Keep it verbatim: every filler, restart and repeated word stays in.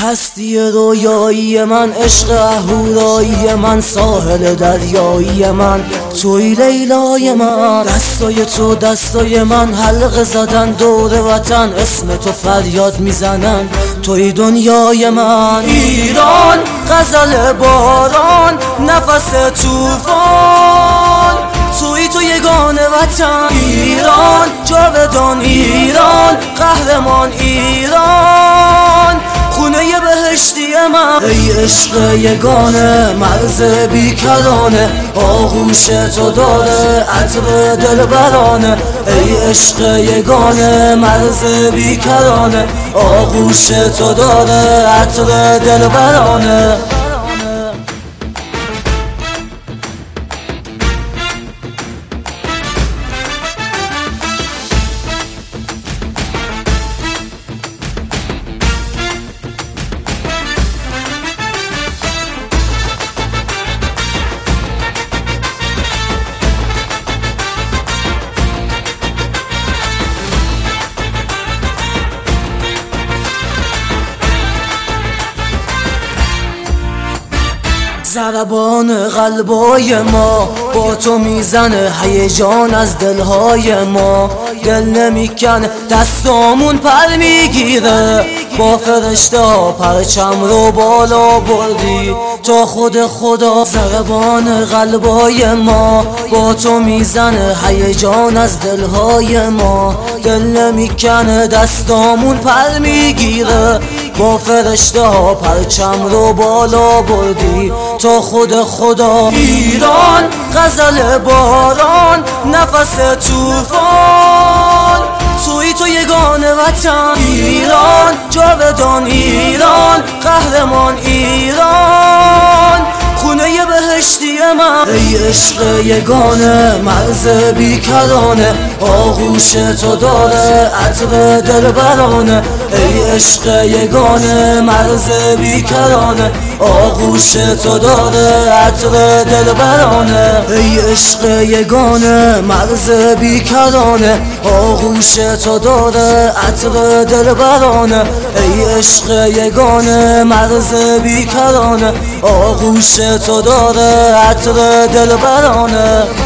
هستی رویایی من، عشق اهورایی من، ساحل دریایی من، توی لیلای من. دستای تو دستای من، حلقه زدن دور وطن، اسم تو فریاد میزنن توی دنیای من. ایران غزل باران، نفس توفان، توی تو یگانه وطن. ایران جاودان، ایران قهرمان، ایران خونه بهشتی من. ای عشق یگانه، مرز بیکرانه، آغوش تو داره عطر دلبرانه. ای عشق یگانه، مرز بیکرانه، آغوش تو داره عطر دلبرانه. ضربان قلبای ما با تو میزنه، هیجان از دلهای ما دل نمیکنه، دستامون پر میگیره، با فرشته ها پرچم رو بالا بردی تا خود خدا. ضربان قلبای ما با تو میزنه، هیجان از دلهای ما دل نمیکنه، دستامون پر میگیره، با فرشته ها پرچم رو بالا بردی تا خود خدا. ایران غزل باران، نفس توفان، توی تو یگانه وطن. ایران جاودان، ایران قهرمان، ایران خونه بهشتی من. ای عشق یگانه، مرز بیکرانه، آغوش تو داره عطر دلبرانه. ای عشق یگانه، مرز بیکرانه، آغوش تو داره عطر دلبرانه. ای عشق یگانه، مرز بیکرانه، آغوش تو داره عطر دلبرانه. ای عشق یگانه، مرز بیکرانه، آغوش تو داره عطر دلبرانه.